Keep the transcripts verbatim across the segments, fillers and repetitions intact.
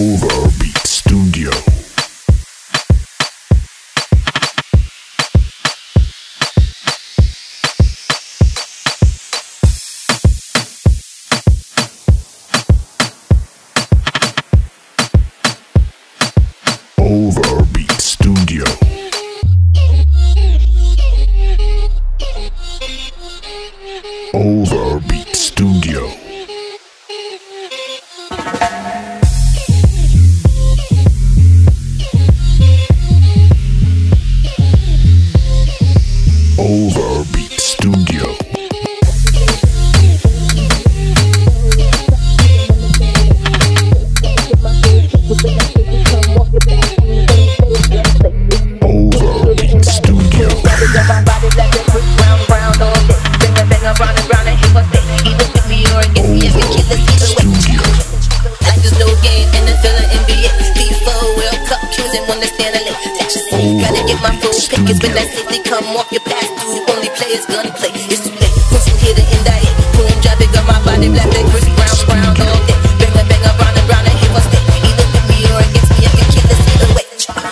Overbeat Studio. Overbeat Studio. Overbeat Studio. Overbeat Studio. Overbeat Studio. Gotta get my full pickets when that safely come off your pass through. The only players gonna play. It's too late. Push from here to end I hit. Boom, drop it, got my body black like Chris Brown, brown all day. Bang a bang around and round and hit my stick. Either with me or against me, I can kill this either way.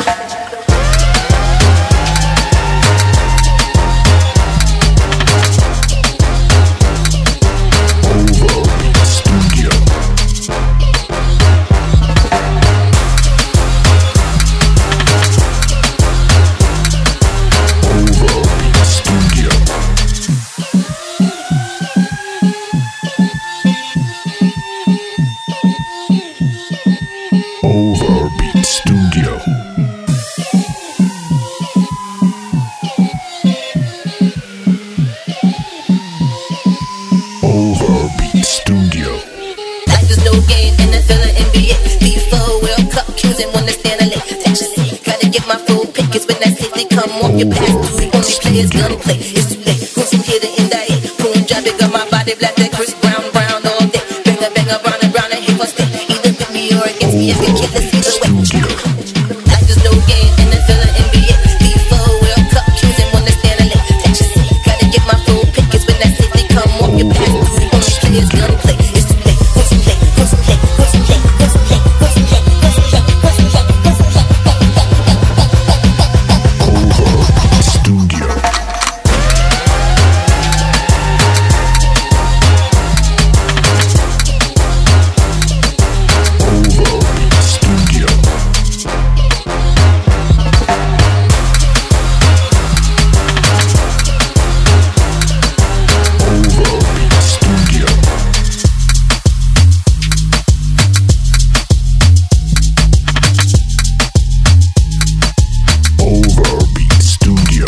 Overbeat Studio. Overbeat Studio. Overbeat Studio. Life is no game, N F L or N B A. FIFA World Cup, Q's and wanna stand alone. That's just it. Gotta get my full pickets when that safely come off your pass through. The only players gonna play. It's too late. Go from here to end I hit. Boom, drop it, got my body black like Chris Brown, brown all day. Bang a bang around and round and hit my stick. Either with me or against me, I can kill this either way. Life is no game, N F L or N B A. FIFA World Cup, Q's and wanna stand alone. That's just it. Gotta get my full pickets when that safely come off your pass through. The only players gonna play. It's too late. Go from play, go from play, go from play, go from play, go from play, go from play, go from play, go from play. Overbeat Studio. Overbeat Studio. Overbeat Studio. Overbeat Studio.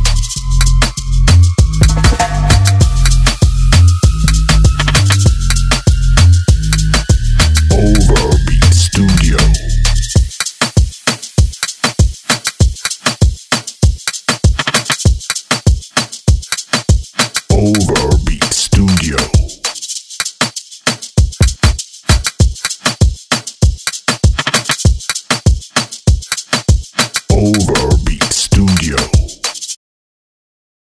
Overbeat Studio. Overbeat